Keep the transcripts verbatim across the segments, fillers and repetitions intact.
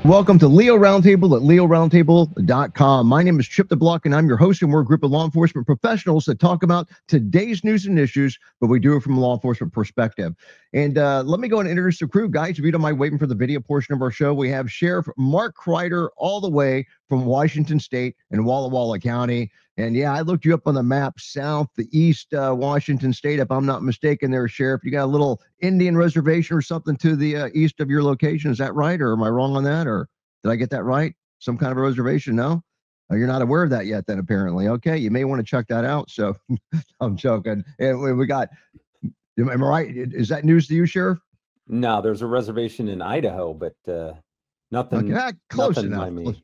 Welcome to Leo Roundtable at leo roundtable dot com. My name is Chip the Block, and I'm your host, and we're a group of law enforcement professionals that talk about today's news and issues, but we do it from a law enforcement perspective. And uh, let me go and introduce the crew. Guys, if you don't mind waiting for the video portion of our show, we have Sheriff Mark Kreider all the way from Washington State and Walla Walla County. And yeah, I looked you up on the map, south, the east, uh, Washington State, if I'm not mistaken there, Sheriff. You got a little Indian reservation or something to the uh, east of your location. Is that right? Or am I wrong on that? Or did I get that right? Some kind of a reservation? No? Oh, you're not aware of that yet then, apparently. Okay, you may want to check that out. So I'm joking. And we got, am I right? Is that news to you, Sheriff? No, there's a reservation in Idaho, but uh, nothing, okay, ah, close nothing enough. by me.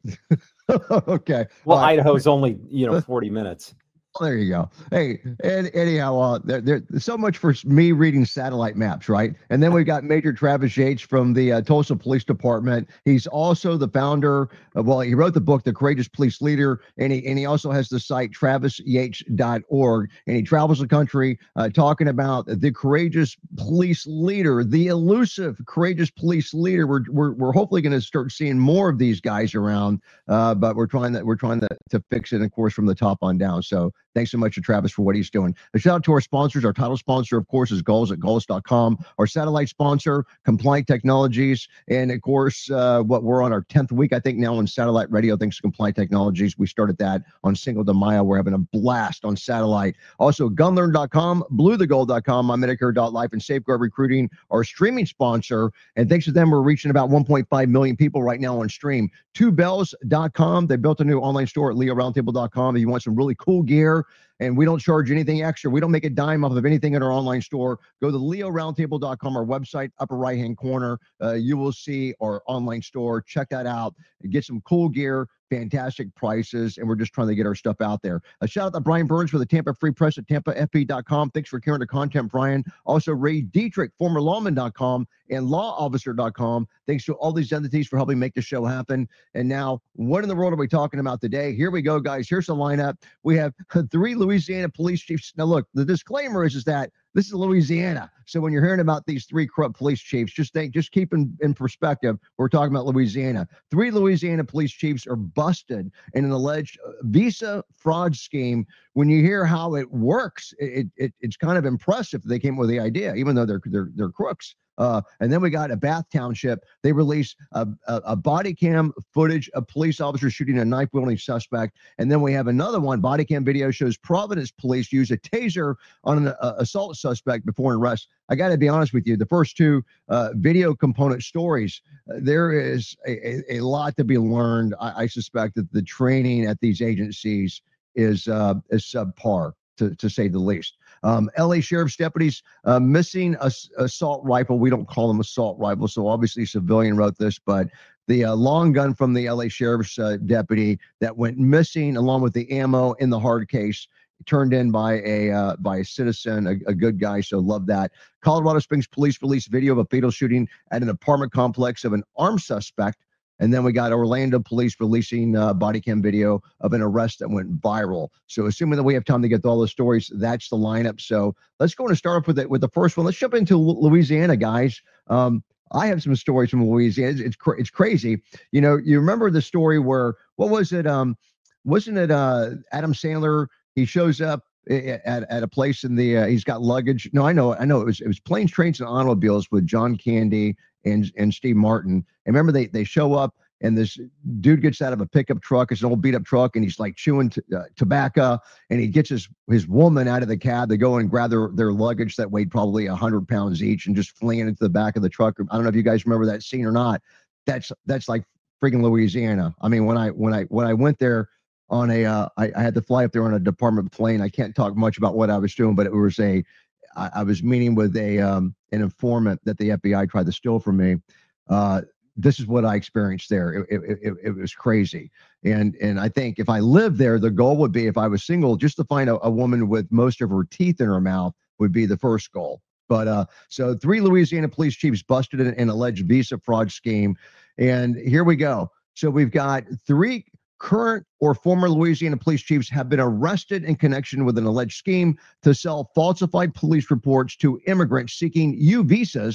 Okay. Well, right. Idaho's only, you know, forty minutes. Well, there you go. Hey, and anyhow, uh, there, there, so much for me reading satellite maps, right? And then we've got Major Travis Yates from the uh, Tulsa Police Department. He's also the founder of, well, he wrote the book, The Courageous Police Leader, and he and he also has the site travis yates dot org, and he travels the country uh, talking about the courageous police leader, the elusive courageous police leader. We're we're, we're hopefully going to start seeing more of these guys around, uh, but we're trying that we're trying to, to fix it, of course, from the top on down. So thanks so much to Travis for what he's doing. A shout out to our sponsors. Our title sponsor, of course, is Gulls at Gulls dot com. Our satellite sponsor, Compliant Technologies. And, of course, uh, what we're on our tenth week, I think, now on satellite radio, thanks to Compliant Technologies. We started that on Cinco de Mayo. We're having a blast on satellite. Also, gun learn dot com, blue the gold dot com, my medicare dot life, and Safeguard Recruiting, our streaming sponsor. And thanks to them, we're reaching about one point five million people right now on stream. two bells dot com. They built a new online store at leo roundtable dot com. If you want some really cool gear, and we don't charge anything extra. We don't make a dime off of anything in our online store. Go to leo roundtable dot com, our website, upper right-hand corner. Uh, you will see our online store. Check that out. Get some cool gear, fantastic prices, and we're just trying to get our stuff out there. A shout out to Brian Burns for the Tampa Free Press at tampa f p dot com. Thanks for carrying the content, Brian. Also, Ray Dietrich, former lawman dot com and law officer dot com. Thanks to all these entities for helping make the show happen. And now, what in the world are we talking about today? Here we go, guys. Here's the lineup. We have three Louisiana police chiefs. Now, look, the disclaimer is, is that this is Louisiana. So when you're hearing about these three corrupt police chiefs, just think, just keep in, in perspective, we're talking about Louisiana. Three Louisiana police chiefs are busted in an alleged visa fraud scheme. When you hear how it works, it, it it's kind of impressive they came up with the idea, even though they're they're they're crooks. Uh, and then we got a Bath Township. They released a, a, a body cam footage of police officers shooting a knife wielding suspect. And then we have another one. Body cam video shows Providence police use a taser on an uh, assault suspect before an arrest. I got to be honest with you. The first two uh, video component stories, uh, there is a, a, a lot to be learned. I, I suspect that the training at these agencies is uh, is subpar, to, to say the least. Um, L A Sheriff's deputies uh, missing a, assault rifle. We don't call them assault rifles, so obviously a civilian wrote this, but the uh, long gun from the L A Sheriff's uh, deputy that went missing, along with the ammo in the hard case, turned in by a uh, by a citizen, a, a good guy. So love that. Colorado Springs police released video of a fatal shooting at an apartment complex of an armed suspect. And then we got Orlando police releasing uh, body cam video of an arrest that went viral. So assuming that we have time to get to all the stories, that's the lineup. So let's go and start off with it with the first one. Let's jump into Louisiana, guys. Um, I have some stories from Louisiana. It's it's, cra- it's crazy. You know, you remember the story where, what was it? Um, wasn't it uh, Adam Sandler? He shows up at, at a place in the, uh, he's got luggage. No, I know, I know. It was, it was Planes, Trains, and Automobiles with John Candy and and Steve Martin. And remember, they they show up, and this dude gets out of a pickup truck. It's an old beat up truck, and he's like chewing t- uh, tobacco, and he gets his his woman out of the cab. They go and grab their, their luggage that weighed probably a hundred pounds each, and just fling it into the back of the truck. I don't know if you guys remember that scene or not. That's that's like freaking Louisiana. I mean, when I when I when I went there on a, uh, I, I had to fly up there on a department plane. I can't talk much about what I was doing, but it was a, I, I was meeting with a um, an informant that the F B I tried to steal from me. Uh, this is what I experienced there. It, it, it, it was crazy. And and I think if I lived there, the goal would be, if I was single, just to find a, a woman with most of her teeth in her mouth would be the first goal. But uh, so three Louisiana police chiefs busted in an alleged visa fraud scheme. And here we go. So we've got three current or former Louisiana police chiefs have been arrested in connection with an alleged scheme to sell falsified police reports to immigrants seeking U visas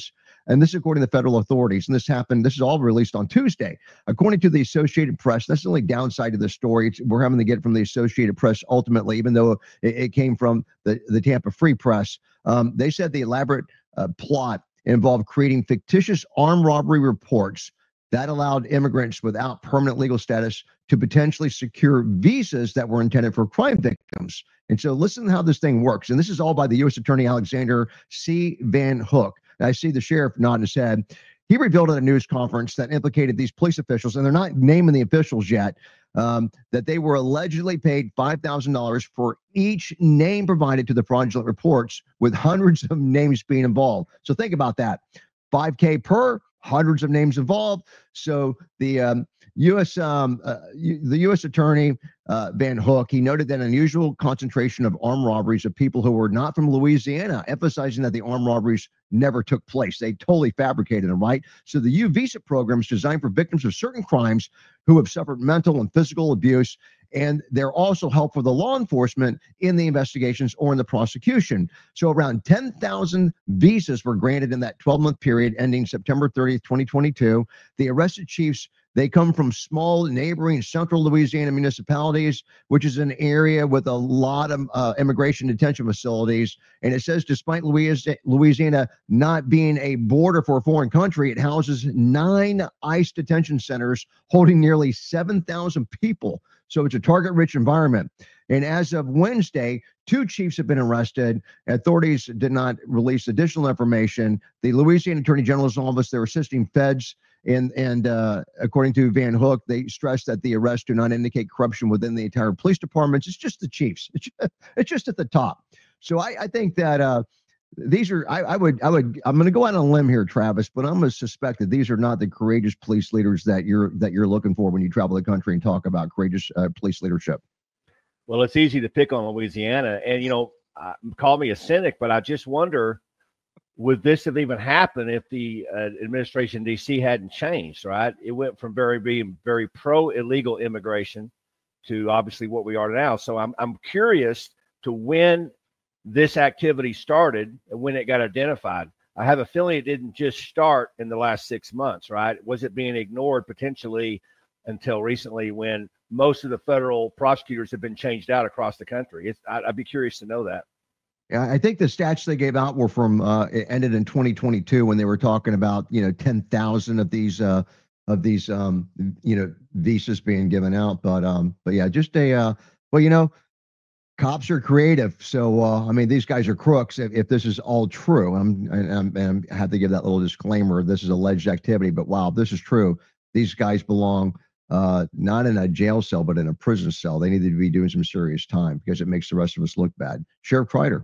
And this is according to federal authorities. And this happened, this is all released on Tuesday. According to the Associated Press, that's the only downside to this story. It's, we're having to get it from the Associated Press ultimately, even though it, it came from the, the Tampa Free Press. Um, they said the elaborate uh, plot involved creating fictitious armed robbery reports that allowed immigrants without permanent legal status to potentially secure visas that were intended for crime victims. And so listen to how this thing works. And this is all by the U S Attorney Alexander C. Van Hook. I see the sheriff nodding his head. He revealed at a news conference that implicated these police officials, and they're not naming the officials yet, um, that they were allegedly paid five thousand dollars for each name provided to the fraudulent reports, with hundreds of names being involved. So think about that. five K per, hundreds of names involved. So the um, U S um, uh, U, the U S Attorney uh, Van Hook, he noted that an unusual concentration of armed robberies of people who were not from Louisiana, emphasizing that the armed robberies never took place. They totally fabricated them, right? So the U Visa program is designed for victims of certain crimes who have suffered mental and physical abuse, and they're also helpful for the law enforcement in the investigations or in the prosecution. So around ten thousand visas were granted in that twelve-month period ending September thirtieth, twenty twenty-two. The arrested chiefs, they come from small neighboring central Louisiana municipalities, which is an area with a lot of uh, immigration detention facilities. And it says despite Louisiana not being a border for a foreign country, it houses nine ICE detention centers holding nearly seven thousand people. So it's a target-rich environment. And as of Wednesday, two chiefs have been arrested. Authorities did not release additional information. The Louisiana Attorney General's office, they're assisting feds. And, and uh, according to Van Hook, they stress that the arrests do not indicate corruption within the entire police departments. It's just the chiefs. It's just, it's just at the top. So I, I think that uh, these are, I, I would, I would, I'm going to go out on a limb here, Travis, but I'm going to suspect that these are not the courageous police leaders that you're, that you're looking for when you travel the country and talk about courageous uh, police leadership. Well, it's easy to pick on Louisiana, and, you know, uh, call me a cynic, but I just wonder, would this have even happened if the uh, administration in D C hadn't changed, right? It went from very being very pro-illegal immigration to obviously what we are now. So I'm I'm curious to when this activity started and when it got identified. I have a feeling it didn't just start in the last six months, right? Was it being ignored potentially until recently when most of the federal prosecutors have been changed out across the country? It's, I'd, I'd be curious to know that. Yeah, I think the stats they gave out were from uh, it ended in twenty twenty-two when they were talking about, you know, ten thousand of these uh, of these um, you know, visas being given out. But um, but yeah, just a uh, well, you know, cops are creative. So uh, I mean, these guys are crooks. If, if this is all true, I'm I'm, I'm I have to give that little disclaimer. This is alleged activity, but wow, if this is true, these guys belong uh, not in a jail cell, but in a prison cell. They need to be doing some serious time because it makes the rest of us look bad. Sheriff Kreider.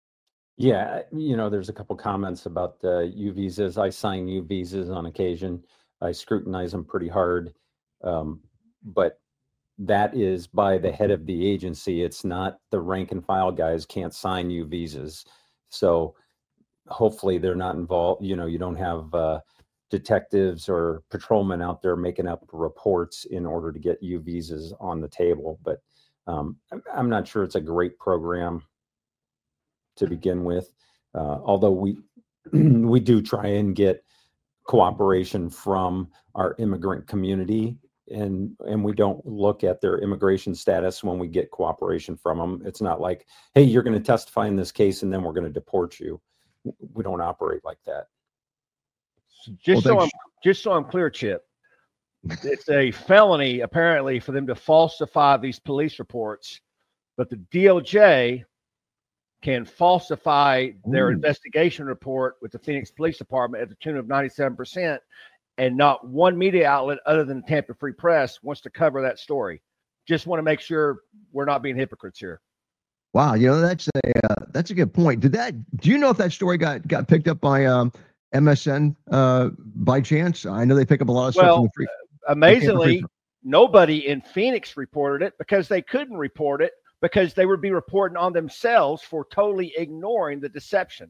Yeah, you know, there's a couple comments about uh, U visas. I sign U visas on occasion. I scrutinize them pretty hard, um, but that is by the head of the agency. It's not the rank and file guys can't sign U visas. So hopefully they're not involved. You know, you don't have uh, detectives or patrolmen out there making up reports in order to get U visas on the table. But um, I'm not sure it's a great program to begin with, uh, although we we do try and get cooperation from our immigrant community, and and we don't look at their immigration status when we get cooperation from them. It's not like, hey, you're going to testify in this case and then we're going to deport you. We don't operate like that. Just well, so I'm just so I'm clear, Chip, it's a felony apparently for them to falsify these police reports, but the D O J can falsify their Ooh. investigation report with the Phoenix Police Department at the tune of ninety-seven percent, and not one media outlet other than the Tampa Free Press wants to cover that story. Just want to make sure we're not being hypocrites here. Wow, you know, that's a uh, that's a good point. Did that? Do you know if that story got got picked up by um, M S N uh, by chance? I know they pick up a lot of stuff. Well, from the free, uh, amazingly, free... nobody in Phoenix reported it because they couldn't report it, because they would be reporting on themselves for totally ignoring the deception.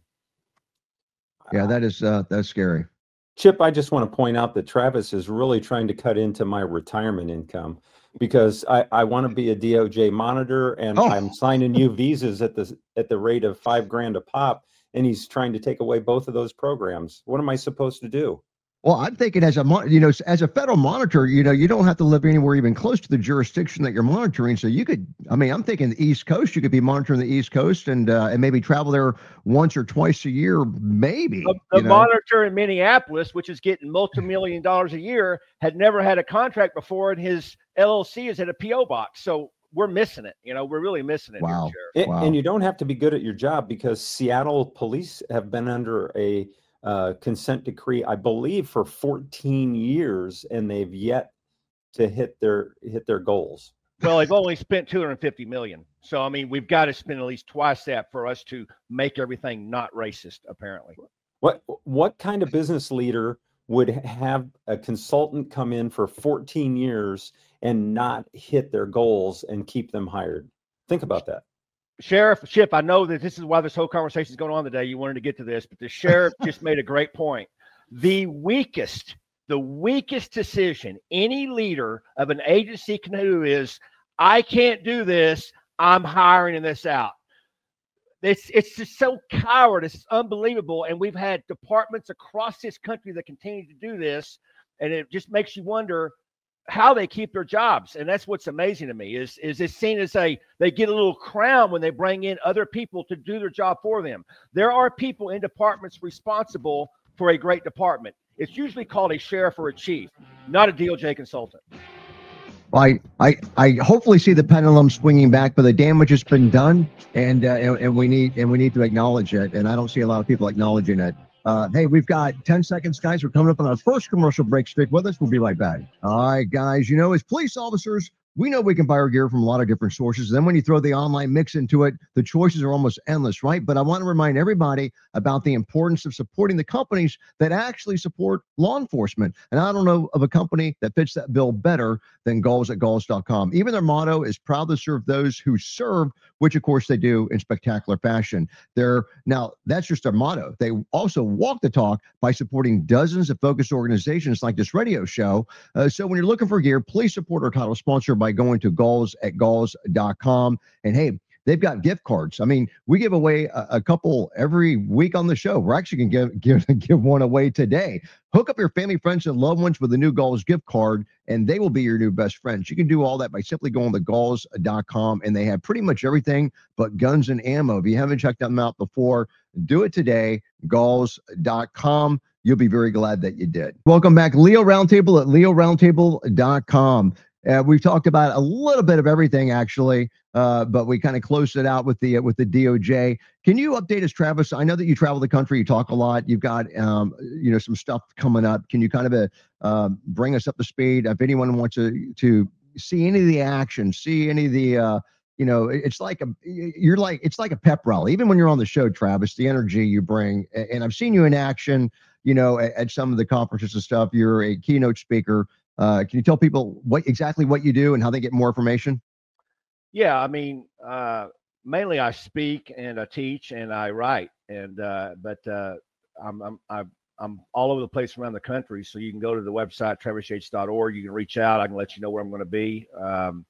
Yeah, that is uh, that's scary. Chip, I just want to point out that Travis is really trying to cut into my retirement income because I, I want to be a D O J monitor, and oh. I'm signing you visas at the at the rate of five grand a pop. and he's trying to take away both of those programs. What am I supposed to do? Well, I'm thinking as a mon- you know as a federal monitor, you know, you don't have to live anywhere even close to the jurisdiction that you're monitoring. So you could, I mean, I'm thinking the East Coast. You could be monitoring the East Coast and uh, and maybe travel there once or twice a year, maybe. The, the you know? monitor in Minneapolis, which is getting multi-million dollars a year, had never had a contract before, and his L L C is at a P O box. So we're missing it. You know, we're really missing it. Wow. Here, And, Wow. and you don't have to be good at your job, because Seattle police have been under a uh, consent decree, I believe, for fourteen years, and they've yet to hit their hit their goals. Well, they've only spent two hundred fifty million. So, I mean, we've got to spend at least twice that for us to make everything not racist, apparently. What what kind of business leader would have a consultant come in for fourteen years and not hit their goals and keep them hired? Think about that. Sheriff Schiff, I know that this is why this whole conversation is going on today. You wanted to get to this, but the sheriff just made a great point. The weakest, the weakest decision any leader of an agency can do is, I can't do this, I'm hiring this out. It's, it's just so coward. It's unbelievable. And we've had departments across this country that continue to do this. And it just makes you wonder how they keep their jobs. And that's what's amazing to me is, is it's seen as a, they get a little crown when they bring in other people to do their job for them. There are people in departments responsible for a great department. It's usually called a sheriff or a chief, not a D O J consultant. I, I, I hopefully see the pendulum swinging back, but the damage has been done, and, uh, and and we need and we need to acknowledge it. And I don't see a lot of people acknowledging it. Uh, hey, we've got ten seconds, guys. We're coming up on our first commercial break. Stick with us. We'll be right back. All right, guys. You know, as police officers, we know we can buy our gear from a lot of different sources. And then when you throw the online mix into it, the choices are almost endless, right? But I want to remind everybody about the importance of supporting the companies that actually support law enforcement. And I don't know of a company that fits that bill better than Galls at Galls dot com. Even their motto is proud to serve those who serve, which of course they do in spectacular fashion. They're now that's just their motto. They also walk the talk by supporting dozens of focused organizations like this radio show. Uh, so when you're looking for gear, please support our title sponsor by going to Galls at Galls dot com. And hey, they've got gift cards. I mean, we give away a, a couple every week on the show. We're actually going to give, give, give one away today. Hook up your family, friends, and loved ones with the new Galls gift card, and they will be your new best friends. You can do all that by simply going to Galls dot com, and they have pretty much everything but guns and ammo. If you haven't checked them out before, do it today, Galls dot com. You'll be very glad that you did. Welcome back, Leo Roundtable at Leo Roundtable dot com. Uh, we've talked about a little bit of everything, actually, uh, but we kind of closed it out with the with the D O J. Can you update us, Travis? I know that you travel the country, you talk a lot. You've got um, you know some stuff coming up. Can you kind of uh, uh, bring us up to speed? If anyone wants to to see any of the action, see any of the uh, you know, it's like a you're like it's like a pep rally. Even when you're on the show, Travis, the energy you bring, and I've seen you in action. You know, at, at some of the conferences and stuff. You're a keynote speaker. Uh, can you tell people what exactly what you do and how they get more information? Yeah, I mean, uh, mainly I speak and I teach and I write, and uh, but uh, I'm I'm I'm I'm all over the place around the country. So you can go to the website travis yates dot org. You can reach out. I can let you know where I'm going to be. Um,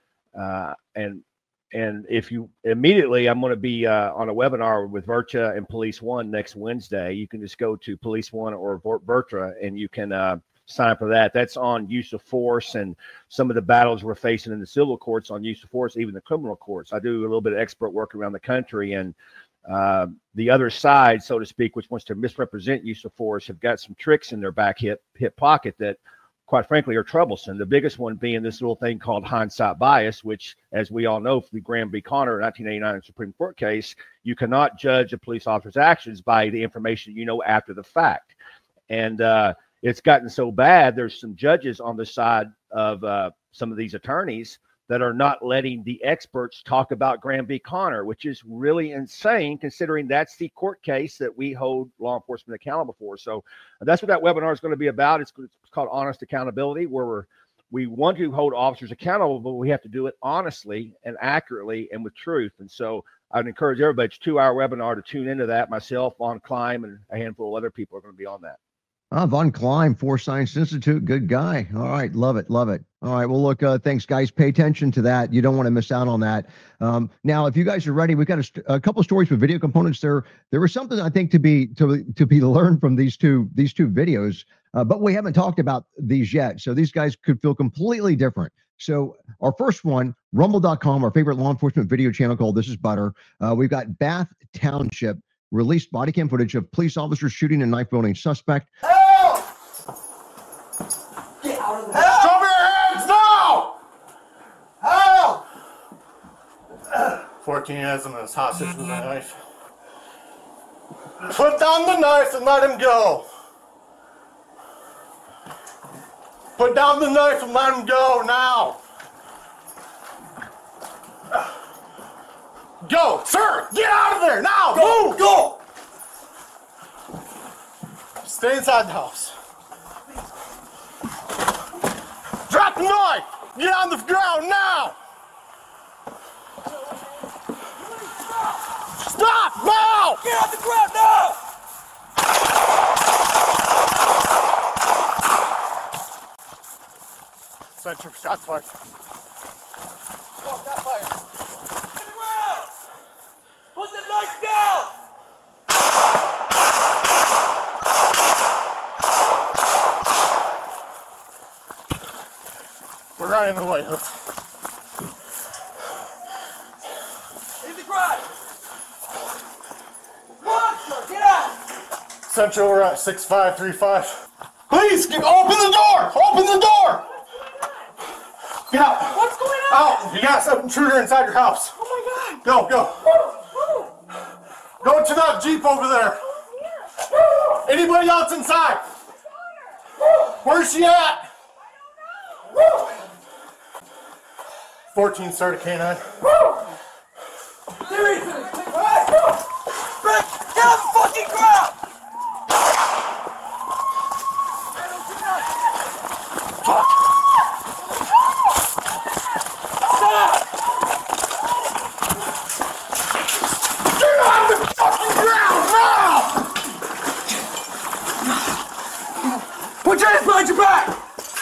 uh, and and if you immediately, I'm going to be uh, on a webinar with Virtua and Police One next Wednesday. You can just go to Police One or Virtua and you can. Uh, sign up for that. That's on use of force and some of the battles we're facing in the civil courts on use of force, even the criminal courts. I do a little bit of expert work around the country, and uh, the other side, so to speak, which wants to misrepresent use of force, have got some tricks in their back hip hip pocket that, quite frankly, are troublesome. The biggest one being this little thing called hindsight bias, which, as we all know, for the Graham v. Connor nineteen eighty-nine Supreme Court case, you cannot judge a police officer's actions by the information you know after the fact. And uh, it's gotten so bad, there's some judges on the side of uh, some of these attorneys that are not letting the experts talk about Graham v. Connor, which is really insane considering that's the court case that we hold law enforcement accountable for. So that's what that webinar is going to be about. It's, it's called Honest Accountability, where we're, we want to hold officers accountable, but we have to do it honestly and accurately and with truth. And so I'd encourage everybody, it's a two-hour webinar to tune into that. Myself, Lon Klein, and a handful of other people are going to be on that. Ah, Von Klein, Force Science Institute, good guy. All right, love it, love it. All right, well, look, uh, thanks, guys. Pay attention to that. You don't want to miss out on that. Um, now, if you guys are ready, we've got a, st- a couple stories with video components. There, there was something I think to be to to be learned from these two these two videos, uh, but we haven't talked about these yet. So these guys could feel completely different. So our first one, rumble dot com, our favorite law enforcement video channel called This Is Butter. Uh, we've got Bath Township released body cam footage of police officers shooting a knife wielding suspect. Help! Get out of there! Help! Show me your hands now! Help! fourteen has him as hostage with a knife. Put down the knife and let him go. Put down the knife and let him go now. Go, sir! Get out of there now! Go! Move! Go! Stay inside the house. Drop the knife! Get on the ground now! Stop now! Get on the ground now! Center shots fired. Oh, got fire. Put the knife down! We're running away. In the garage! Monster, get out! Central, we're at six five three five. Please, get, open the door! Open the door! Get out! What's going on? Out! You got some intruder inside your house. Oh my God! Go, go! Go to that Jeep over there. Anybody else inside? Where's she at? fourteen started K nine. Seriously! Get on the fucking ground! Fuck! Stop! Get on the fucking ground now! Put your hands behind your back!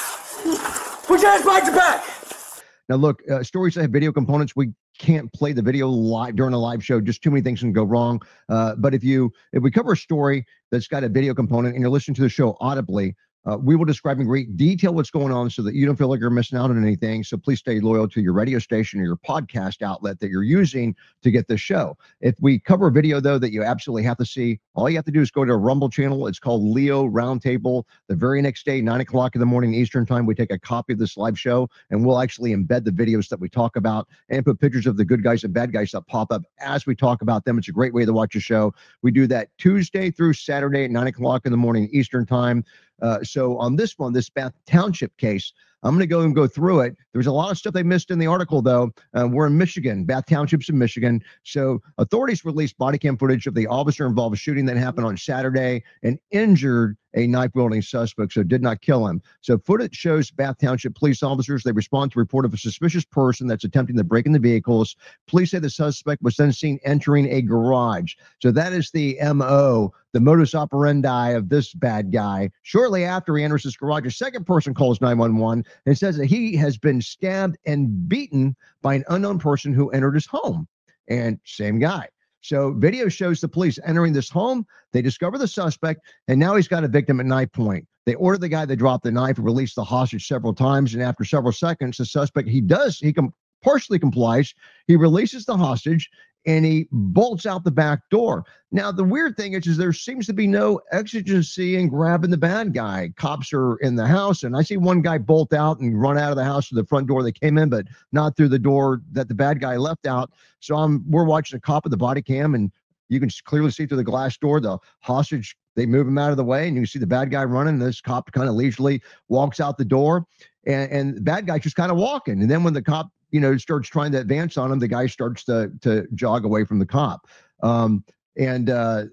Put your hands behind your back! Now, look, uh, stories that have video components, we can't play the video live during a live show. Just too many things can go wrong. Uh, but if you if we cover a story that's got a video component and you're listening to the show audibly, uh, we will describe in great detail what's going on so that you don't feel like you're missing out on anything. So please stay loyal to your radio station or your podcast outlet that you're using to get this show. If we cover a video, though, that you absolutely have to see, all you have to do is go to a Rumble channel. It's called Leo Roundtable. The very next day, nine o'clock in the morning Eastern time, we take a copy of this live show and we'll actually embed the videos that we talk about and put pictures of the good guys and bad guys that pop up as we talk about them. It's a great way to watch a show. We do that Tuesday through Saturday at nine o'clock in the morning Eastern time. Uh, so on this one, this Bath Township case, I'm going to go and go through it. There's a lot of stuff they missed in the article, though. Uh, we're in Michigan. Bath Township's in Michigan. So authorities released body cam footage of the officer involved in a shooting that happened on Saturday and injured a knife-wielding suspect, so did not kill him. So footage shows Bath Township police officers. They respond to a report of a suspicious person that's attempting to break into vehicles. Police say the suspect was then seen entering a garage. So that is the M O, the modus operandi of this bad guy. Shortly after he enters this garage, a second person calls nine one one and says that he has been stabbed and beaten by an unknown person who entered his home. And same guy. So video shows the police entering this home. They discover the suspect, and now he's got a victim at knife point. They order the guy to drop the knife and release the hostage several times. And after several seconds, the suspect, he does, he com- partially complies. He releases the hostage and he bolts out the back door. Now, the weird thing is, is there seems to be no exigency in grabbing the bad guy. Cops are in the house, and I see one guy bolt out and run out of the house to the front door they came in, but not through the door that the bad guy left out. So I'm, we're watching a cop at the body cam, and you can clearly see through the glass door the hostage. They move him out of the way, and you can see the bad guy running. This cop kind of leisurely walks out the door, and, and the bad guy just kind of walking. And then when the cop, you know, starts trying to advance on him, the guy starts to to jog away from the cop. Um, and uh,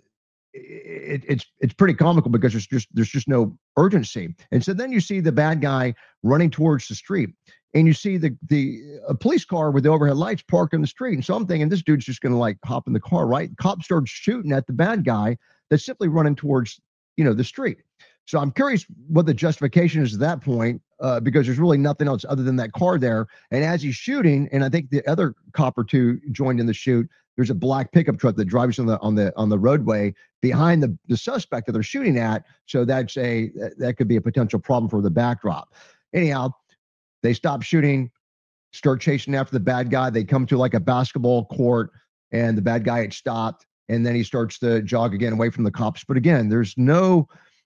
it, it's it's pretty comical because there's just there's just no urgency. And so then you see the bad guy running towards the street, and you see the the a police car with the overhead lights parked in the street. And so I'm thinking this dude's just going to like hop in the car, right? Cop starts shooting at the bad guy that's simply running towards, you know, the street. So I'm curious what the justification is at that point, uh, because there's really nothing else other than that car there. And as he's shooting, and I think the other cop or two joined in the shoot, there's a black pickup truck that drives on the on the on the roadway behind the, the suspect that they're shooting at. So that's a that could be a potential problem for the backdrop. Anyhow, they stop shooting, start chasing after the bad guy. They come to like a basketball court, and the bad guy had stopped, and then he starts to jog again away from the cops. But again, there's no.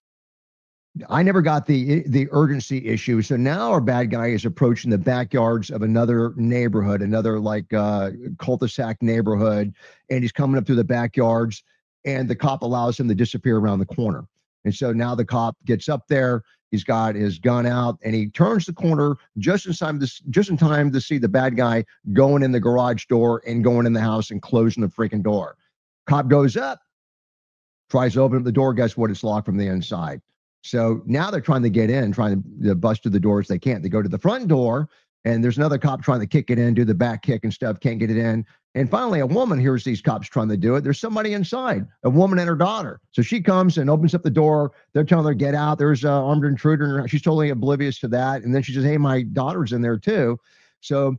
I never got the the urgency issue. So now our bad guy is approaching the backyards of another neighborhood, another like uh, cul-de-sac neighborhood, and he's coming up through the backyards, and the cop allows him to disappear around the corner. And so now the cop gets up there, he's got his gun out, and he turns the corner just in time to, just in time to see the bad guy going in the garage door and going in the house and closing the freaking door. Cop goes up, tries to open up the door. Guess what? It's locked from the inside. So now they're trying to get in, trying to bust through the doors. They can't. They go to the front door, and there's another cop trying to kick it in, do the back kick and stuff, can't get it in. And finally, a woman hears these cops trying to do it. There's somebody inside, a woman and her daughter. So she comes and opens up the door. They're telling her, get out. There's an armed intruder. She's totally oblivious to that. And then she says, hey, my daughter's in there too. So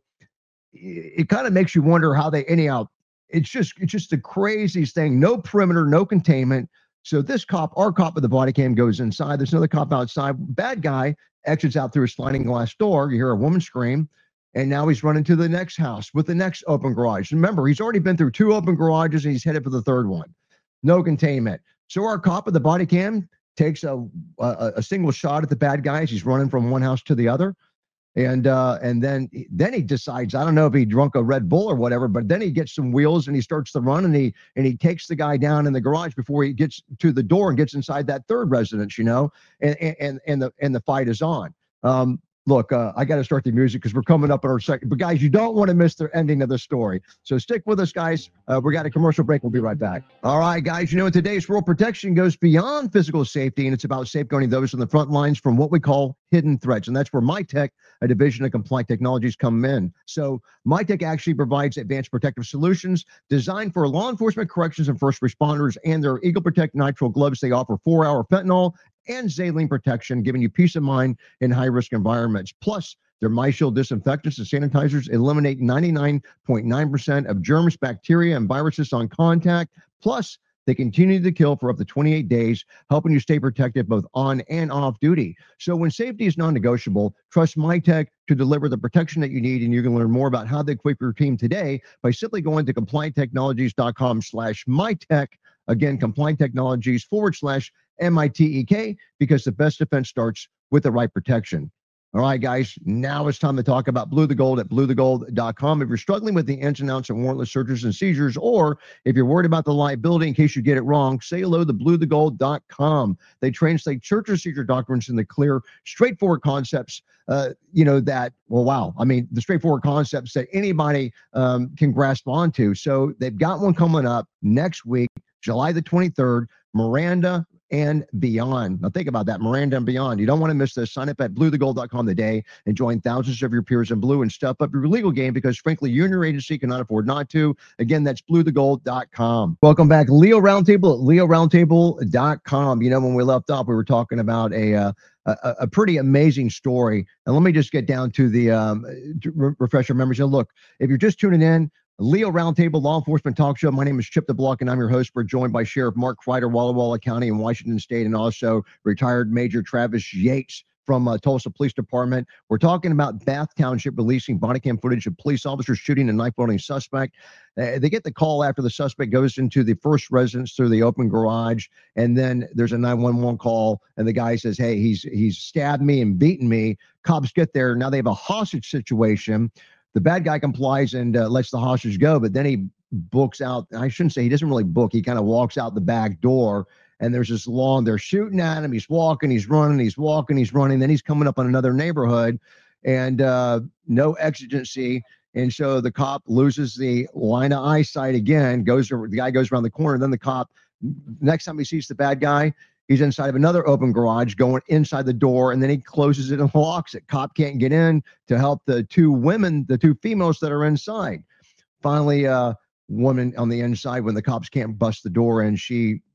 it, it kind of makes you wonder how they, anyhow, it's just, it's just the craziest thing. No perimeter, no containment. So this cop, our cop with the body cam goes inside. There's another cop outside. Bad guy exits out through a sliding glass door. You hear a woman scream. And now he's running to the next house with the next open garage. Remember, he's already been through two open garages and he's headed for the third one. No containment. So our cop with the body cam takes a, a, a single shot at the bad guys. He's running from one house to the other. And uh, and then then he decides, I don't know if he drunk a Red Bull or whatever, but then he gets some wheels and he starts to run, and he and he takes the guy down in the garage before he gets to the door and gets inside that third residence, you know, and and and the and the fight is on. Um, Look, uh, I got to start the music because we're coming up on our second. But guys, you don't want to miss the ending of the story. So stick with us, guys. Uh, we got a commercial break. We'll be right back. All right, guys. You know, in today's world, protection goes beyond physical safety, and it's about safeguarding those on the front lines from what we call hidden threats. And that's where MyTech, a division of Compliant Technologies, come in. So MyTech actually provides advanced protective solutions designed for law enforcement, corrections, and first responders. And their Eagle Protect nitrile gloves, they offer four-hour fentanyl and saline protection, giving you peace of mind in high-risk environments. Plus, their MyShield disinfectants and sanitizers eliminate ninety-nine point nine percent of germs, bacteria, and viruses on contact. Plus, they continue to kill for up to twenty-eight days, helping you stay protected both on and off duty. So when safety is non-negotiable, trust MyTech to deliver the protection that you need, and you can learn more about how to equip your team today by simply going to compliant technologies dot com slash MyTech. Again, compliant technologies forward slash M I T E K, because the best defense starts with the right protection. All right, guys, now it's time to talk about Blue the Gold at blue the gold dot com. If you're struggling with the ins and outs of warrantless searches and seizures, or if you're worried about the liability in case you get it wrong, say hello to blue the gold dot com. They translate search and seizure doctrines into clear, straightforward concepts, uh, you know, that, well, wow. I mean, the straightforward concepts that anybody um, can grasp onto. So they've got one coming up next week, July the twenty-third, Miranda and beyond. Now think about that, Miranda and beyond. You don't want to miss this. Sign up at blue the gold dot com today and join thousands of your peers in blue and step up your legal game, because frankly, you and your agency cannot afford not to. Again, that's blue the gold dot com. Welcome back, Leo Roundtable at leo roundtable dot com. You know, when we left off, we were talking about a uh, a, a pretty amazing story. And let me just get down to the um, to re- refresh your memories. And look, if you're just tuning in, Leo Roundtable Law Enforcement Talk Show. My name is Chip the Block, and I'm your host. We're joined by Sheriff Mark Kreider, Walla Walla County in Washington State, and also retired Major Travis Yates from uh, Tulsa Police Department. We're talking about Bath Township releasing body cam footage of police officers shooting a knife-wielding suspect. Uh, they get the call after the suspect goes into the first residence through the open garage, and then there's a nine one one call, and the guy says, hey, he's he's stabbed me and beaten me. Cops get there. Now they have a hostage situation. The bad guy complies and uh, lets the hostage go, but then he books out. I shouldn't say he doesn't really book. He kind of walks out the back door, and there's this long, they're shooting at him. He's walking, he's running, he's walking, he's running. Then he's coming up on another neighborhood, and uh, no exigency. And so the cop loses the line of eyesight again, goes, the guy goes around the corner. Then the cop, next time he sees the bad guy, he's inside of another open garage going inside the door, and then he closes it and locks it. Cop can't get in to help the two women, the two females that are inside. Finally, uh, woman on the inside, when the cops can't bust the door in, she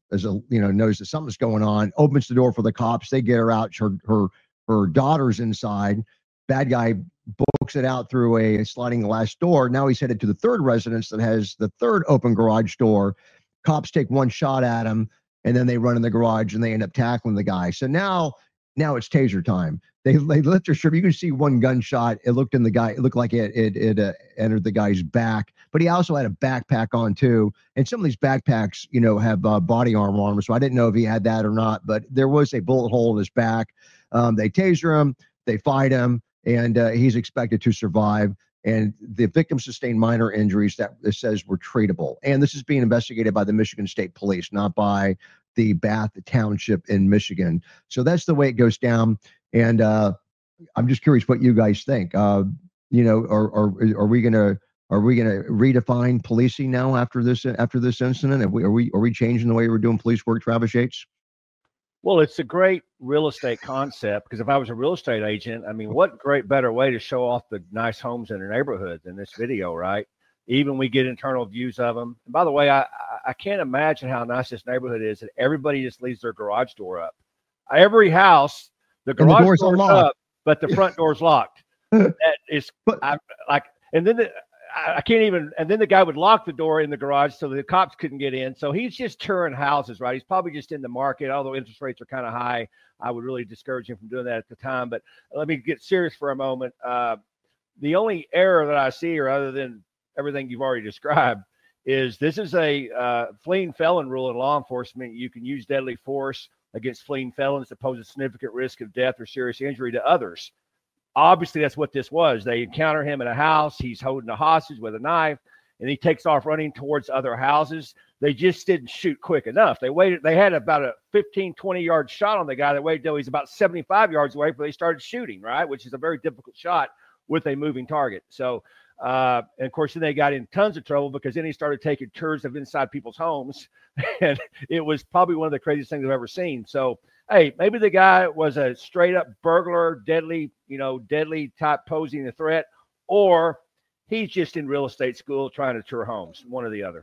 as a you know knows that something's going on. Opens the door for the cops. They get her out. Her her her daughter's inside. Bad guy books it out through a sliding glass door. Now he's headed to the third residence that has the third open garage door. Cops take one shot at him, and then they run in the garage and they end up tackling the guy. So now, now it's taser time. They they lift their shirt. You can see one gunshot. It looked in the guy. It looked like it it it uh, entered the guy's back. But he also had a backpack on too. And some of these backpacks, you know, have uh, body armor on them. So I didn't know if he had that or not. But there was a bullet hole in his back. Um, they taser him. They fight him. And uh, he's expected to survive. And the victim sustained minor injuries that it says were treatable. And this is being investigated by the Michigan State Police, not by the Bath Township in Michigan. So that's the way it goes down. And uh, I'm just curious what you guys think. Uh, you know, are are are we gonna are we gonna redefine policing now after this after this incident? Are we are we are we changing the way we're doing police work, Travis Yates? Well, it's a great real estate concept because if I was a real estate agent, I mean, what great better way to show off the nice homes in a neighborhood than this video, right? Even we get internal views of them. And by the way, I I can't imagine how nice this neighborhood is that everybody just leaves their garage door up. Every house, the garage the door's door's unlocked. up, but the front door's locked. That is But- I, like, and then the, I I can't even, and then the guy would lock the door in the garage so the cops couldn't get in. So he's just touring houses, right? He's probably just in the market, although interest rates are kind of high. I would really discourage him from doing that at the time. But let me get serious for a moment. Uh, the only error that I see, or other than everything you've already described, is this is a uh, fleeing felon rule in law enforcement. You can use deadly force against fleeing felons that pose a significant risk of death or serious injury to others. Obviously, that's what this was. They encounter him in a house. He's holding a hostage with a knife, and he takes off running towards other houses. They just didn't shoot quick enough. They waited. They had about a fifteen, twenty yard shot on the guy. They waited till he's about seventy-five yards away before they started shooting, right? Which is a very difficult shot with a moving target. So, uh, and of course, then they got in tons of trouble because then he started taking tours of inside people's homes. And it was probably one of the craziest things I've ever seen. So, hey, maybe the guy was a straight up burglar, deadly, you know, deadly type posing a threat, or he's just in real estate school trying to tour homes, one or the other.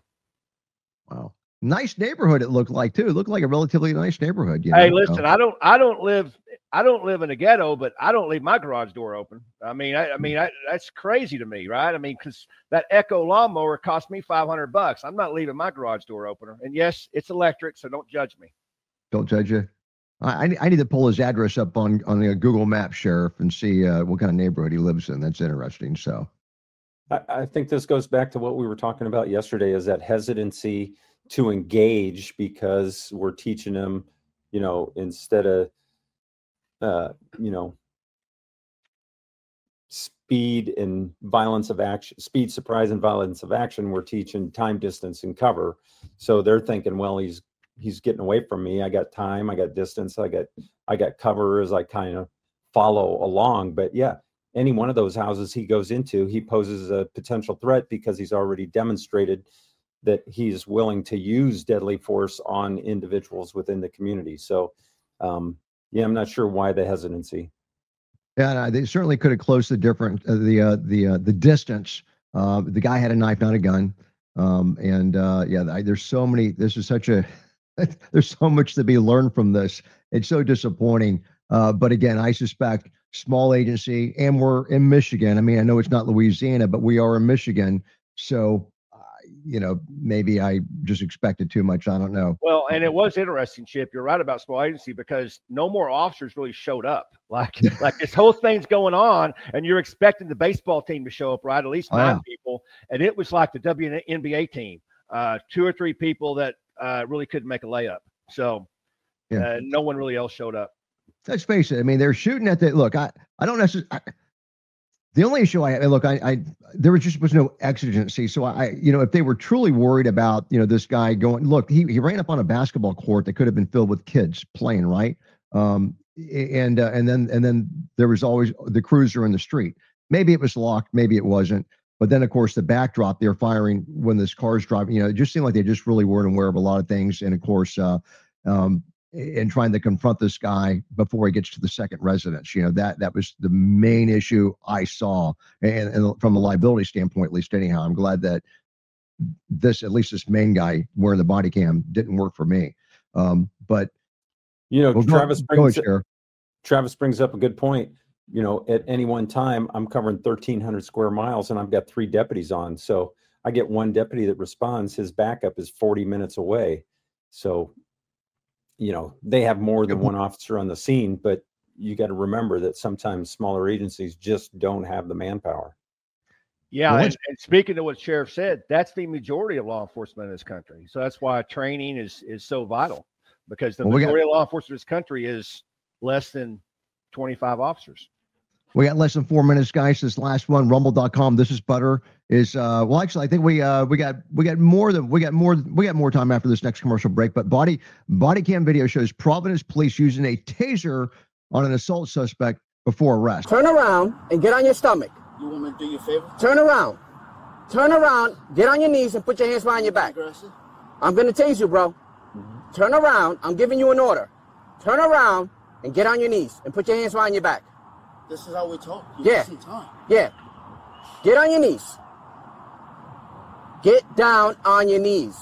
Wow. Nice neighborhood it looked like too. It looked like a relatively nice neighborhood. You Hey, know? listen, So- I don't, I don't live, I don't live in a ghetto, but I don't leave my garage door open. I mean, I, I mean, I, that's crazy to me, right? I mean, because that Echo lawnmower cost me five hundred bucks. I'm not leaving my garage door opener. And yes, it's electric, so don't judge me. Don't judge you. I, I I need to pull his address up on on the Google Maps, Sheriff, and see uh, what kind of neighborhood he lives in. That's interesting. So, I, I think this goes back to what we were talking about yesterday, is that hesitancy to engage because we're teaching them, you know, instead of, uh, you know, speed and violence of action, speed, surprise, and violence of action, we're teaching time, distance, and cover. So they're thinking, well, he's he's getting away from me. I got time, I got distance, I got I got cover as I kind of follow along. But yeah, any one of those houses he goes into, he poses a potential threat because he's already demonstrated that he's willing to use deadly force on individuals within the community. So, um, yeah, I'm not sure why the hesitancy. yeah, no, they certainly could have closed the different uh, the uh, the uh, the distance. Uh, the guy had a knife, not a gun. Um, and uh, yeah, I, there's so many. This is such a. There's so much to be learned from this. It's so disappointing. Uh, but again, I suspect small agency, and we're in Michigan. I mean, I know it's not Louisiana, but we are in Michigan. So, uh, you know, maybe I just expected too much. I don't know. Well, and it was interesting, Chip. You're right about small agency because no more officers really showed up. Like, like this whole thing's going on, and you're expecting the baseball team to show up, right? At least Oh, nine yeah. people, and it was like the W N B A team, uh, two or three people that uh, really couldn't make a layup. So, Yeah. uh, no one really else showed up. Let's face it. I mean, they're shooting at the look. I I don't necessarily. I, the only issue I look, I, I there was just was no exigency. So I, you know, if they were truly worried about, you know, this guy going, look, he he ran up on a basketball court that could have been filled with kids playing, right? Um, and uh, and then and then there was always the cruiser in the street. Maybe it was locked, maybe it wasn't. But then, of course, the backdrop, they're firing when this car's driving. You know, it just seemed like they just really weren't aware of a lot of things. And of course, uh, um, and trying to confront this guy before he gets to the second residence. You know, that that was the main issue I saw. And, and from a liability standpoint, at least anyhow, I'm glad that this, at least this main guy wearing the body cam didn't work for me. Um, but You know, well, go, Travis go ahead, brings Sheriff. Travis brings up a good point. You know, at any one time, I'm covering thirteen hundred square miles, and I've got three deputies on. So I get one deputy that responds. His backup is forty minutes away. So, you know, they have more than one officer on the scene, but you got to remember that sometimes smaller agencies just don't have the manpower. Yeah, Well, and, and speaking to what Sheriff said, that's the majority of law enforcement in this country. So that's why training is is so vital, because the Well, we got- majority of law enforcement in this country is less than twenty-five officers. We got less than four minutes, guys. This last one, rumble dot com. This is Butter. Is uh well actually I think we uh we got we got more than we got more we got more time after this next commercial break. But body body cam video shows Providence police using a taser on an assault suspect before arrest. Turn around and get on your stomach. You want me to do you a favor? Turn around. Turn around, get on your knees and put your hands behind your back. Aggressive? I'm gonna tase you, bro. Turn around. I'm giving you an order. Turn around and get on your knees and put your hands behind your back. This is how we talk. You Yeah. Some time. Yeah. Get on your knees. Get down on your knees.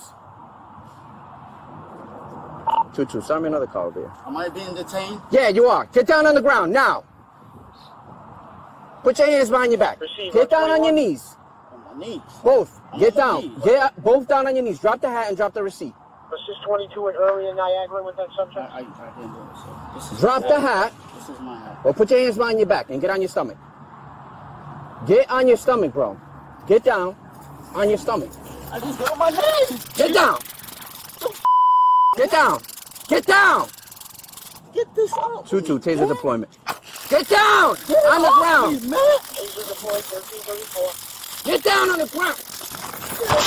Two two. Send me another call over here. Am I being detained? Yeah, you are. Get down on the ground now. Put your hands behind your back. Get down on your knees. On my knees. Both. I'm Get on my down. knees. Get both down on your knees. Drop the hat and drop the receipt. Was this twenty-two and early in Niagara with that I, subject? I, I didn't do it, sir. This is Drop the hat. This is my hat. Or put your hands behind your back and get on your stomach. Get on your stomach, bro. Get down on your stomach. I just got on my knees. Get down. Get down. Get down. Get this out. two two, taser deployment. Get down on the ground. Man. Taser deployed thirteen thirty-four. Get down on the ground.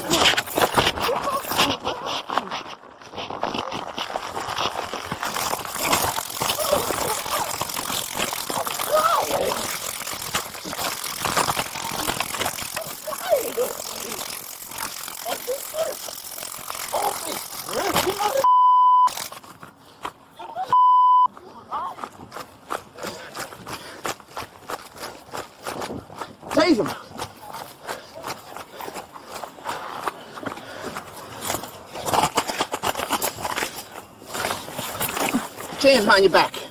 Tase him. Put your hands behind your back.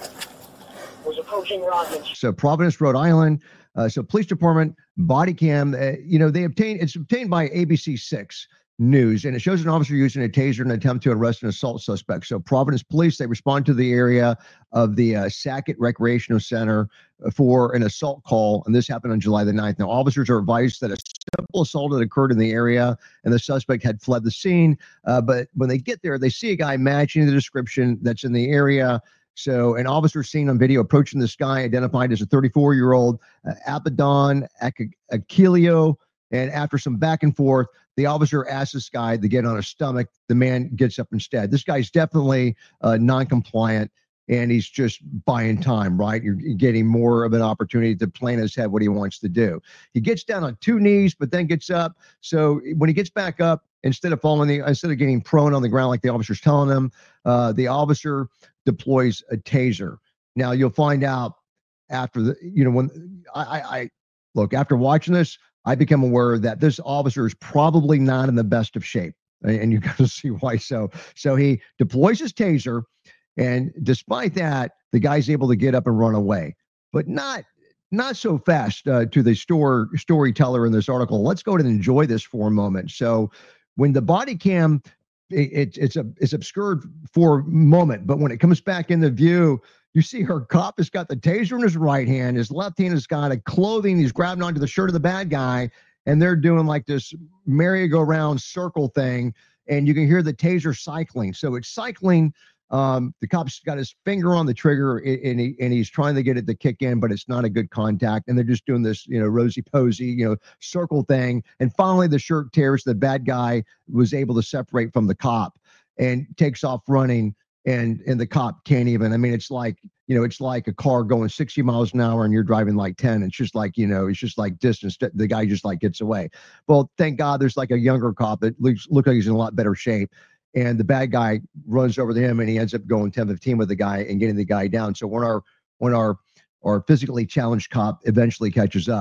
Was approaching Rockland. So Providence, Rhode Island. Uh, so police department body cam. Uh, you know they obtained it's obtained by A B C six News, and it shows an officer using a taser in an attempt to arrest an assault suspect. So Providence police, they respond to the area of the uh, Sackett Recreational Center for an assault call, and this happened on July the ninth. Now officers are advised that a simple assault had occurred in the area and the suspect had fled the scene, uh, but when they get there they see a guy matching the description that's in the area. So an officer seen on video approaching this guy identified as a thirty-four year old uh, Abaddon Ak- Aquilio, and after some back and forth the officer asks this guy to get on his stomach. The man gets up instead. This guy's definitely uh, non-compliant, and he's just buying time, right? You're getting more of an opportunity to plan his head what he wants to do. He gets down on two knees, but then gets up. So when he gets back up, instead of falling, the, instead of getting prone on the ground like the officer's telling him, uh, the officer deploys a taser. Now you'll find out after the, you know, when I, I, I look after watching this, I become aware that this officer is probably not in the best of shape, and you got to see why. So, so he deploys his taser, and despite that, the guy's able to get up and run away, but not not so fast. Uh, to the store storyteller in this article, let's go ahead and enjoy this for a moment. So, when the body cam, it, it, it's a it's obscured for a moment, but when it comes back into view, you see her cop has got the taser in his right hand. His left hand has got a clothing. He's grabbing onto the shirt of the bad guy, and they're doing like this merry-go-round circle thing, and you can hear the taser cycling. So it's cycling. Um, the cop's got his finger on the trigger, and, he, and he's trying to get it to kick in, but it's not a good contact. And they're just doing this, you know, rosy-posy, you know, circle thing. And finally, the shirt tears. The bad guy was able to separate from the cop and takes off running. And and the cop can't even. I mean, it's like, you know, it's like a car going sixty miles an hour and you're driving like ten. It's just like, you know, it's just like distance. The guy just like gets away. Well, thank God there's like a younger cop that looks look like he's in a lot better shape. And the bad guy runs over to him and he ends up going ten fifteen with the guy and getting the guy down. So when our when our our physically challenged cop eventually catches up,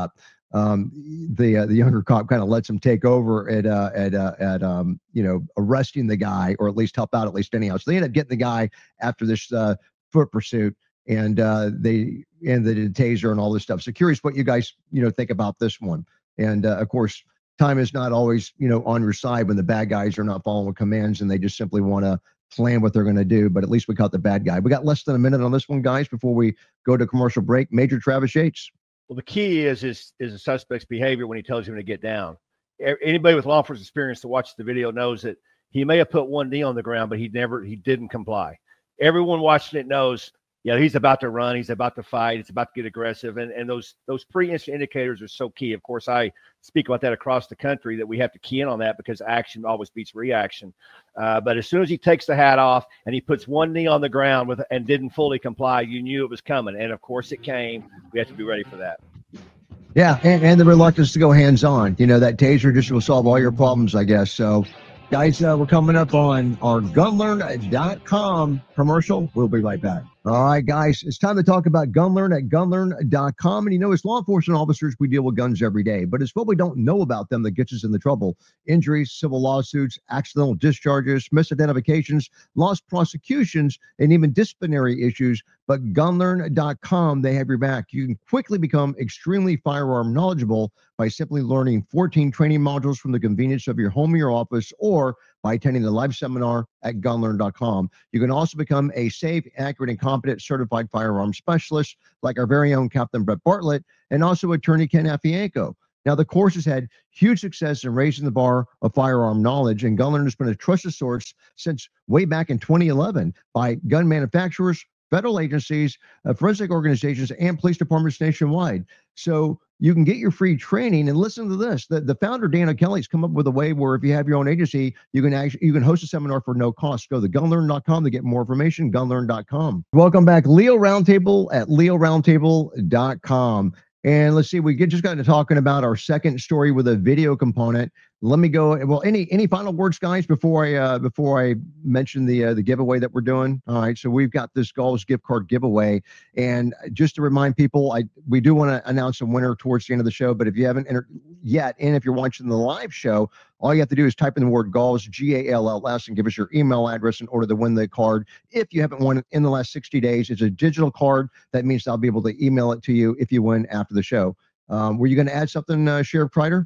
um, the uh, the younger cop kind of lets him take over at uh, at uh, at um, you know, arresting the guy, or at least help out at least anyhow. So they end up getting the guy after this uh, foot pursuit, and uh, they and the taser and all this stuff. So curious what you guys, you know, think about this one. And uh, of course, time is not always, you know, on your side when the bad guys are not following commands and they just simply want to plan what they're going to do. But at least we caught the bad guy. We got less than a minute on this one, guys, before we go to commercial break. Major Travis Yates. Well, the key is is is a suspect's behavior when he tells him to get down. Anybody with law enforcement experience to watch the video knows that he may have put one knee on the ground, but he never he didn't comply. Everyone watching it knows, yeah, he's about to run, he's about to fight, he's about to get aggressive, and and those those pre-instant indicators are so key. Of course, I speak about that across the country, that we have to key in on that because action always beats reaction. Uh, but as soon as he takes the hat off and he puts one knee on the ground with and didn't fully comply, you knew it was coming, and of course it came. We have to be ready for that. Yeah, and, and the reluctance to go hands-on. You know, that taser just will solve all your problems, I guess. So, guys, uh, we're coming up on our gun learn dot com commercial. We'll be right back. All right, guys, it's time to talk about GunLearn at gun learn dot com. And you know, as law enforcement officers, we deal with guns every day, but it's what we don't know about them that gets us in the trouble. Injuries, civil lawsuits, accidental discharges, misidentifications, lost prosecutions, and even disciplinary issues. But gun learn dot com, they have your back. You can quickly become extremely firearm knowledgeable by simply learning fourteen training modules from the convenience of your home or your office, or by attending the live seminar at gun learn dot com. You can also become a safe, accurate, and competent certified firearm specialist like our very own Captain Brett Bartlett and also attorney Ken Afianco. Now, the course has had huge success in raising the bar of firearm knowledge, and GunLearn has been a trusted source since way back in twenty eleven by gun manufacturers, federal agencies, uh, forensic organizations, and police departments nationwide. So you can get your free training. And listen to this: the, the founder, Dan O'Kelly's come up with a way where if you have your own agency, you can actually you can host a seminar for no cost. Go to gun learn dot com to get more information. gun learn dot com. Welcome back, Leo Roundtable at leo roundtable dot com. And let's see, we get, just got into talking about our second story with a video component. Let me go. Well, any any final words, guys, before I uh, before I mention the uh, the giveaway that we're doing? All right, so we've got this Galls gift card giveaway, and just to remind people, I we do want to announce a winner towards the end of the show. But if you haven't entered yet, and if you're watching the live show, all you have to do is type in the word Galls, G A L L S, and give us your email address in order to win the card. If you haven't won in the last sixty days, it's a digital card. That means I'll be able to email it to you if you win after the show. Um, were you going to add something, uh, Sheriff Kreider?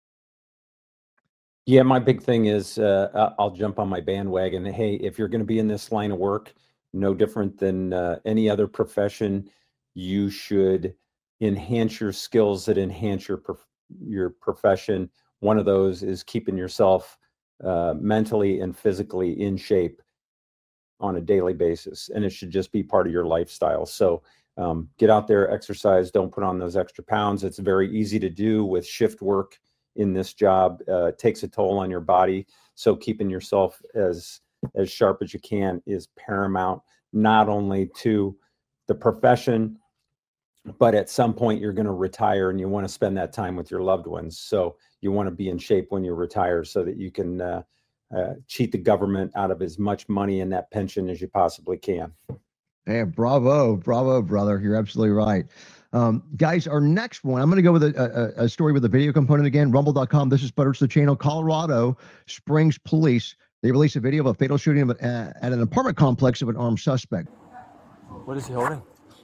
Yeah, my big thing is uh, I'll jump on my bandwagon. Hey, if you're going to be in this line of work, no different than uh, any other profession, you should enhance your skills that enhance your prof- your profession. One of those is keeping yourself uh, mentally and physically in shape on a daily basis, and it should just be part of your lifestyle. So um, get out there, exercise, don't put on those extra pounds. It's very easy to do with shift work in this job. Uh, takes a toll on your body. So keeping yourself as as sharp as you can is paramount, not only to the profession, but at some point you're going to retire and you want to spend that time with your loved ones. So you want to be in shape when you retire so that you can uh, uh, cheat the government out of as much money in that pension as you possibly can. Hey, bravo, bravo, brother. You're absolutely right. Um, guys, our next one, I'm going to go with a, a, a story with a video component again, rumble dot com. This is Butters the Channel. Colorado Springs Police. They released a video of a fatal shooting of a, uh, at an apartment complex of an armed suspect. What is he holding?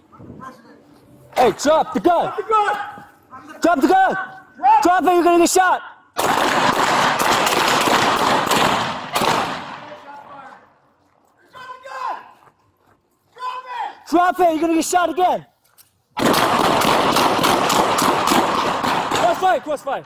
Hey, drop the gun! Drop the gun! Drop the gun! Drop, drop it, you're going to get shot! Drop it, you're going to get shot again! Crossfire, crossfire.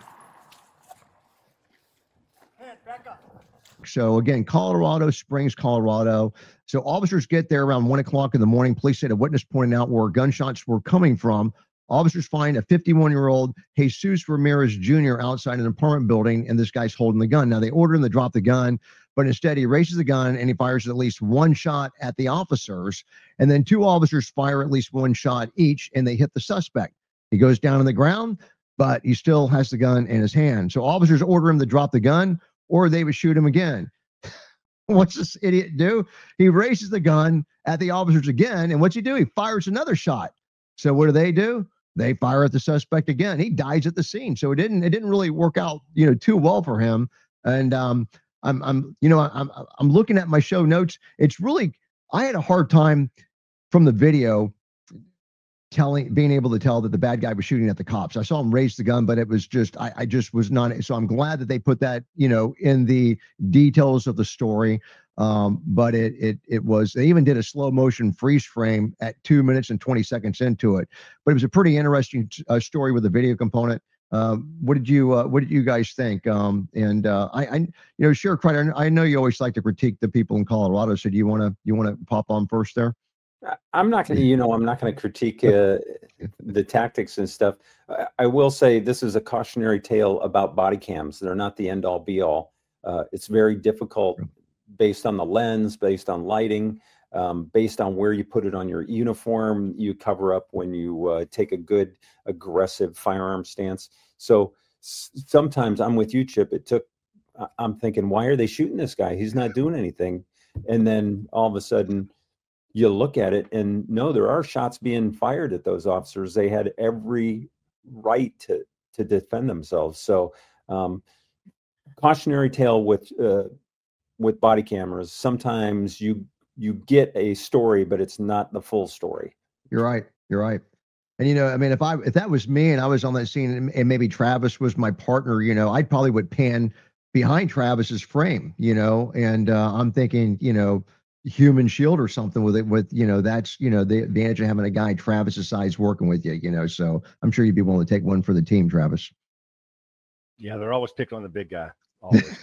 Hands back up. So again, Colorado Springs, Colorado. So officers get there around one o'clock in the morning. Police said a witness pointed out where gunshots were coming from. Officers find a fifty-one-year-old Jesus Ramirez Junior outside an apartment building, and this guy's holding the gun. Now, they order him to drop the gun, but instead he raises the gun and he fires at least one shot at the officers. And then two officers fire at least one shot each, and they hit the suspect. He goes down on the ground, but he still has the gun in his hand. So officers order him to drop the gun, or they would shoot him again. What's this idiot do? He raises the gun at the officers again, and what's he do? He fires another shot. So what do they do? they fire at the suspect again. He dies at the scene. So it didn't it didn't really work out, you know, too well for him. And um, I'm I'm you know I'm I'm looking at my show notes. It's really I had a hard time from the video telling being able to tell that the bad guy was shooting at the cops. I saw him raise the gun, but it was just I, I just was not. So I'm glad that they put that, you know, in the details of the story. Um, but it it it was they even did a slow motion freeze frame at two minutes and twenty seconds into it. But it was a pretty interesting uh, story with a video component. Um, what did you uh, what did you guys think? Um, and uh, I, I you know Sheriff Kreider, I know you always like to critique the people in Colorado. So do you want to you want to pop on first there? I'm not going to, you know, I'm not going to critique uh, the tactics and stuff. I, I will say this is a cautionary tale about body cams. They're not the end all be all. Uh, it's very difficult based on the lens, based on lighting, um, based on where you put it on your uniform. You cover up when you uh, take a good aggressive firearm stance. So s- sometimes I'm with you, Chip. It took, I'm thinking, why are they shooting this guy? He's not doing anything. And then all of a sudden, you look at it and no, there are shots being fired at those officers. They had every right to to defend themselves. So um, cautionary tale with uh, with body cameras. Sometimes you you get a story, but it's not the full story. You're right. You're right. And, you know, I mean, if I if that was me and I was on that scene and, and maybe Travis was my partner, you know, I probably would pan behind Travis's frame, you know, and uh, I'm thinking, you know, human shield or something with it with, you know, that's, you know, the advantage of having a guy Travis's size working with you, you know, so I'm sure you'd be willing to take one for the team, Travis. Yeah, they're always picking on the big guy. Always.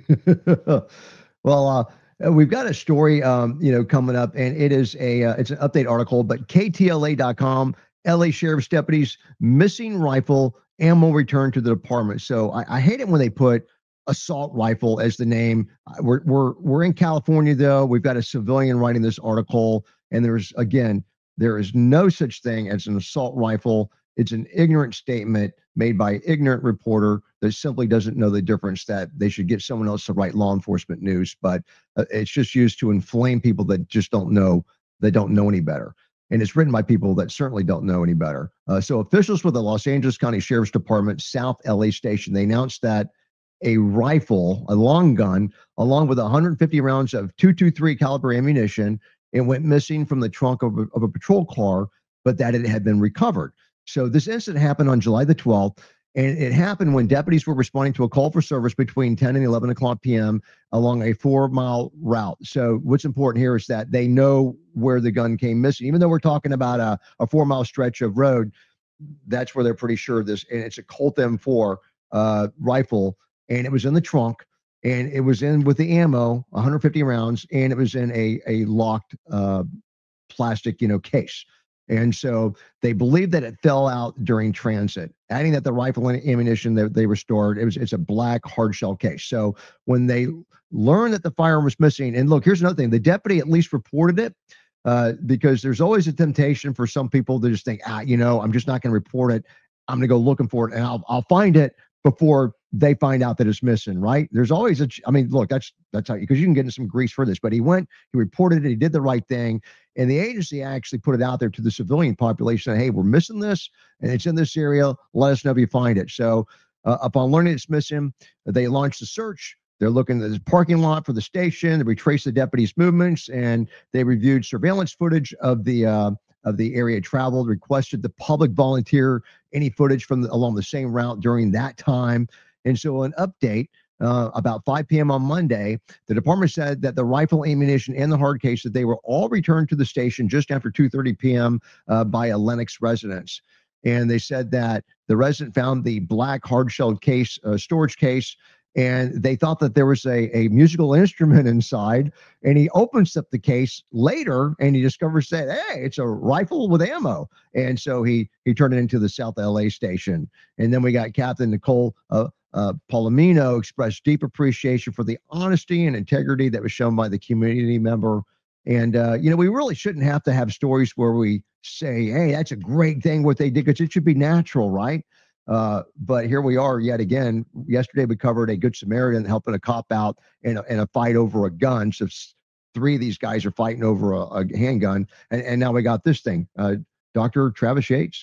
Well, uh, we've got a story, um, you know, coming up, and it is a uh, it's an update article, but K T L A dot com, L A Sheriff's deputies missing rifle, ammo returned to the department. So I, I hate it when they put assault rifle as the name. We're we're we're in California though. We've got a civilian writing this article, and there's again there is no such thing as an assault rifle. It's an ignorant statement made by an ignorant reporter that simply doesn't know the difference, that they should get someone else to write law enforcement news. But uh, it's just used to inflame people that just don't know, that don't know any better. And it's written by people that certainly don't know any better. Uh, so officials with the Los Angeles County Sheriff's Department South L A station, they announced that a rifle, a long gun, along with one hundred fifty rounds of two twenty-three caliber ammunition, it went missing from the trunk of a, of a patrol car, but that it had been recovered. So this incident happened on July the twelfth, and it happened when deputies were responding to a call for service between ten and eleven o'clock p.m. along a four-mile route. So what's important here is that they know where the gun came missing. Even though we're talking about a, a four-mile stretch of road, that's where they're pretty sure this, and it's a Colt M four uh, rifle, and it was in the trunk, and it was in with the ammo, one hundred fifty rounds, and it was in a a locked uh, plastic, you know, case. And so they believe that it fell out during transit. Adding that the rifle and ammunition that they restored, it was it's a black hard shell case. So when they learned that the firearm was missing, and look, here's another thing: the deputy at least reported it, uh, because there's always a temptation for some people to just think, ah, you know, I'm just not going to report it. I'm going to go looking for it, and I'll I'll find it before they find out that it's missing, right? There's always a, I mean, look, that's, that's how, because you can get in some grease for this, but he went, he reported it, he did the right thing. And the agency actually put it out there to the civilian population, hey, we're missing this, and it's in this area. Let us know if you find it. So uh, upon learning it's missing, they launched a search. They're looking at the parking lot for the station. They retraced the deputy's movements, and they reviewed surveillance footage of the, uh, of the area traveled, requested the public volunteer any footage from the, along the same route during that time. And so an update uh, about five p.m. on Monday, the department said that the rifle, ammunition, and the hard case, that they were all returned to the station just after two thirty p.m. Uh, by a Lenox residence. And they said that the resident found the black hard-shelled case, uh, storage case, and they thought that there was a, a musical instrument inside. And he opens up the case later, and he discovers that, hey, it's a rifle with ammo. And so he he turned it into the South L A station. And then we got Captain Nicole uh, uh, Palomino expressed deep appreciation for the honesty and integrity that was shown by the community member. And, uh, you know, we really shouldn't have to have stories where we say, hey, that's a great thing what they did, because it should be natural, right? Uh, but here we are yet again. Yesterday we covered a Good Samaritan helping a cop out in a, in a fight over a gun. So three of these guys are fighting over a, a handgun. And, and now we got this thing. Uh, Doctor Travis Yates.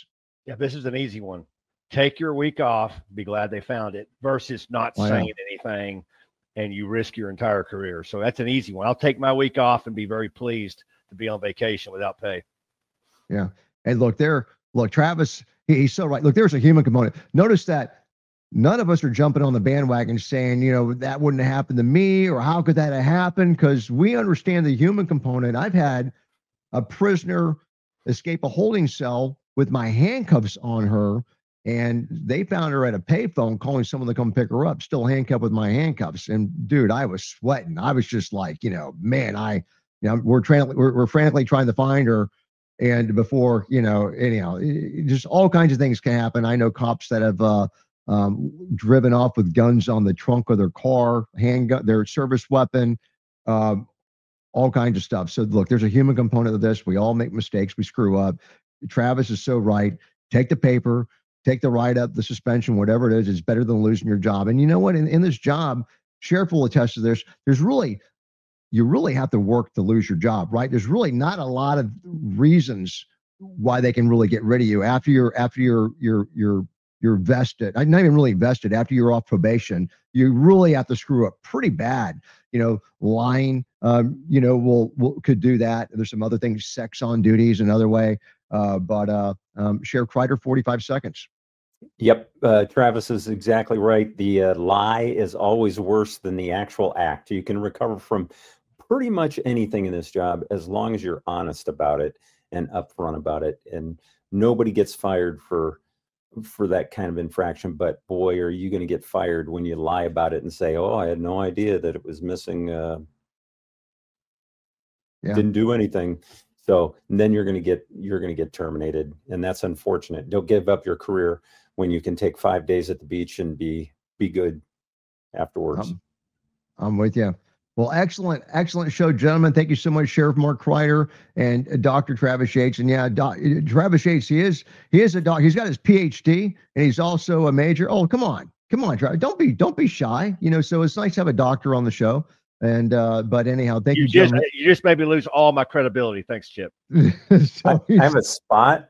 Yeah, this is an easy one. Take your week off, be glad they found it, versus not Oh, yeah. saying anything and you risk your entire career. So that's an easy one. I'll take my week off and be very pleased to be on vacation without pay. Yeah. And look, there, look, Travis, he, he's so right. Look, there's a human component. Notice that none of us are jumping on the bandwagon saying, you know, that wouldn't have happened to me or how could that have happened? Because we understand the human component. I've had a prisoner escape a holding cell with my handcuffs on her, and they found her at a payphone calling someone to come pick her up, still handcuffed with my handcuffs. And dude, I was sweating. I was just like, you know, man, I, you know, we're trying, we're, we're frantically trying to find her. And before, you know, anyhow, it, just all kinds of things can happen. I know cops that have uh, um, driven off with guns on the trunk of their car, handgun, their service weapon, um, all kinds of stuff. So look, there's a human component of this. We all make mistakes. We screw up. Travis is so right. Take the paper, take the write-up, the suspension, whatever it is. It's better than losing your job. And you know what? In, in this job, Sheriff will attest to this. There's really, you really have to work to lose your job, right? There's really not a lot of reasons why they can really get rid of you after you're after you're you're you're you're vested. I'm not even really vested. After you're off probation, you really have to screw up pretty bad. You know, lying, um, you know, will will could do that. There's some other things, sex on duty is another way. Uh, but uh, um, Sheriff Kreider, forty-five seconds. Yep, uh, Travis is exactly right. The uh, lie is always worse than the actual act. You can recover from pretty much anything in this job as long as you're honest about it and upfront about it. And nobody gets fired for for that kind of infraction. But boy, are you going to get fired when you lie about it and say, "Oh, I had no idea that it was missing. Uh, Yeah. Didn't do anything." So then you're going to get you're going to get terminated, and that's unfortunate. Don't give up your career when you can take five days at the beach and be be good afterwards. Um, I'm with you. Well, excellent, excellent show, gentlemen. Thank you so much, Sheriff Mark Kreider and uh, Doctor Travis Yates. And yeah, doc, Travis Yates, he is he is a doc. He's got his P H D, and he's also a major. Oh, come on, come on, Travis. Don't be don't be shy. You know, so it's nice to have a doctor on the show. And uh, but anyhow, thank you, You just gentlemen. you just made me lose all my credibility. Thanks, Chip. So I, I have a spot.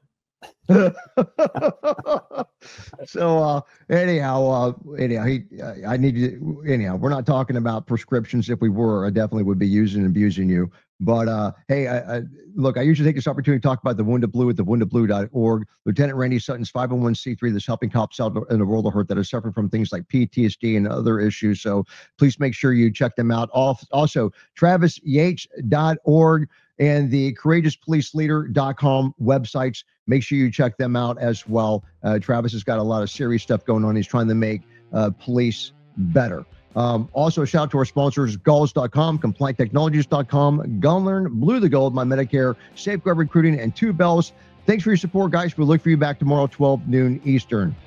so uh anyhow uh anyhow he uh, I need to anyhow we're not talking about prescriptions. If we were, I definitely would be using and abusing you. But uh hey, I, I look, I usually take this opportunity to talk about the Wounded Blue at the wounded blue dot org. Lieutenant Randy Sutton's five oh one c three that's helping cops out in the world of hurt that are suffering from things like P T S D and other issues. So please make sure you check them out. Also, travis yates dot org and the courageous police leader dot com websites. Make sure you check them out as well. Uh, Travis has got a lot of serious stuff going on. He's trying to make uh, police better. Um, also, a shout out to our sponsors, Galls dot com, Compliant Technologies dot com, Gunlearn, Blue the Gold, My Medicare, Safeguard Recruiting, and Two Bells. Thanks for your support, guys. We'll look for you back tomorrow, twelve noon Eastern.